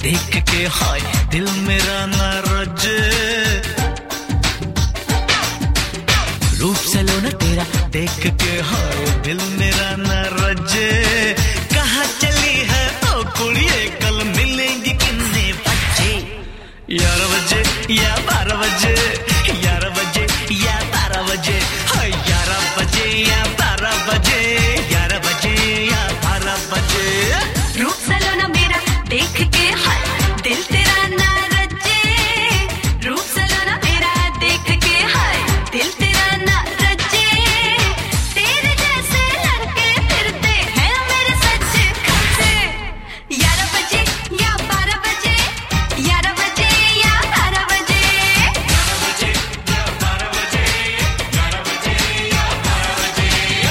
देख के हाय दिल मेरा न रजे। रूप सलोना तेरा देख के हाय दिल मेरा न रजे। कहाँ चली है ओ कुड़िए कल मिलेंगी कितने बजे? 11 बजे या 12 बजे, 11 बजे या 12 बजे, 11 बजे या 12 बजे, 11 बजे या 12 बजे। रूप सलोना मेरा देख के हाय दिल तेरा ना रजे। रूप सलोना मेरा देख के हाय दिल तेरा ना रजे। तेरे जैसे लड़के फिरते हैं मेरे सच्चे खच्चे। 11 बजे या 12 बजे, 11 बजे या 12 बजे, 11 बजे या 12 बजे, 11 बजे या 12 बजे।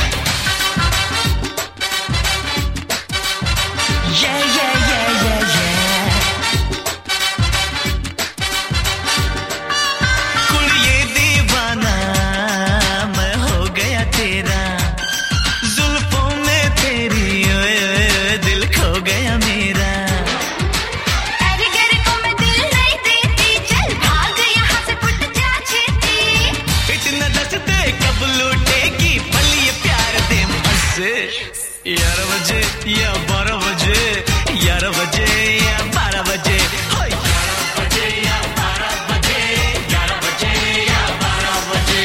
कुड़िए दीवाना मैं हो गया तेरा। जुल्फों में तेरी ओए ओए दिल खो गया मेरा। अरे घर को मैं दिल नहीं देती, चल भाग यहाँ से फुट जा छेती। इतना दस दे कब लूटेगी पल ये प्यार दे मुझसे। 11 बजे या 12 बजे, 11 बजे या 12 बजे, 11 बजे या 12 बजे, 11 बजे या 12 बजे।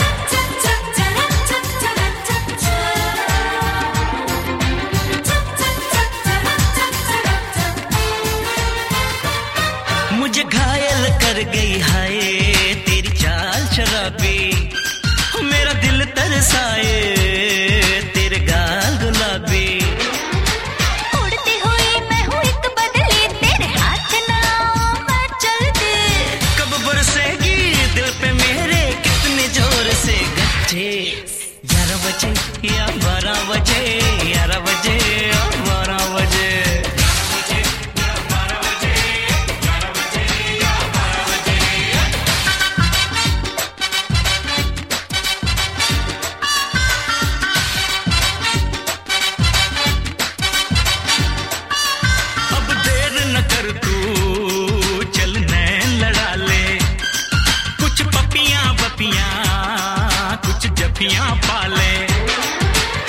मुझे घायल कर गई हाय तेरी चाल शराबी। मेरा दिल तरसाए तेरे गाल गुलाबी। उड़ती हुई मैं हूँ एक बदली, तेरे हाथ ना मैं चलती। कब बरसेगी दिल पे मेरे कितने जोर से गच्चे? 11 बजे या 12 बजे, 11 बजे या 12 बजे, 11 बजे या 12 बजे, 11 बजे या 12 बजे। अब देर न कर तू चल नैन लड़ा ले। कुछ पपियां बपियां कुछ जफियां पाले।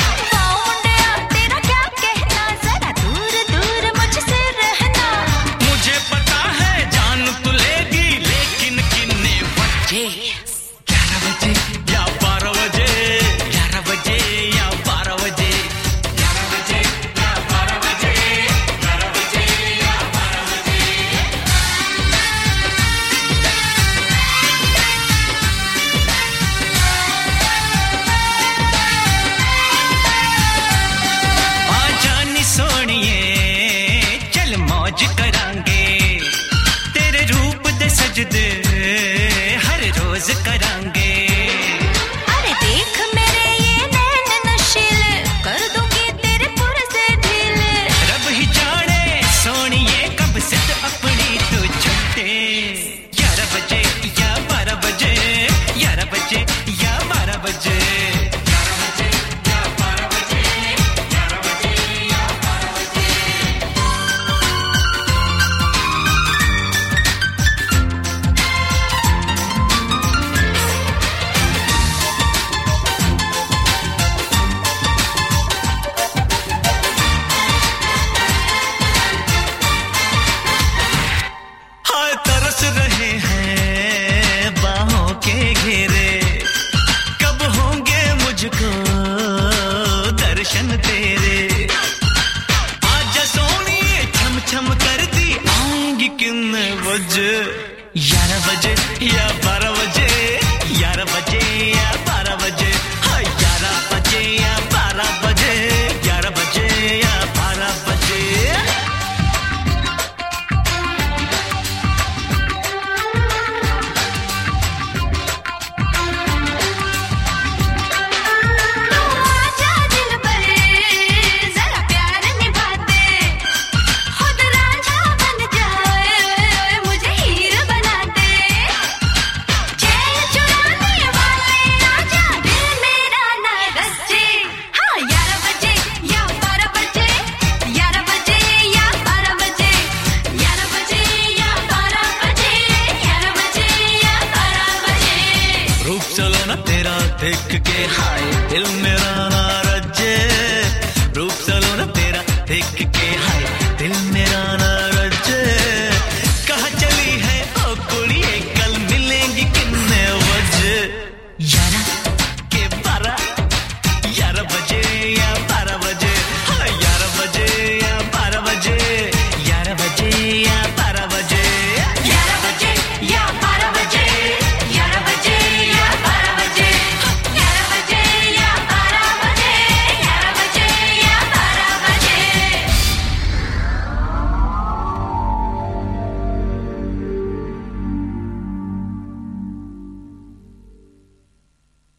सलोना तेरा देख के हाय दिल मेरा ना रजे, रूप सलोना तेरा देख के हाय दिल मेरा ना रजे। कहाँ चली है ओ कुड़िए कल मिलेंगी कितने बजे। यारा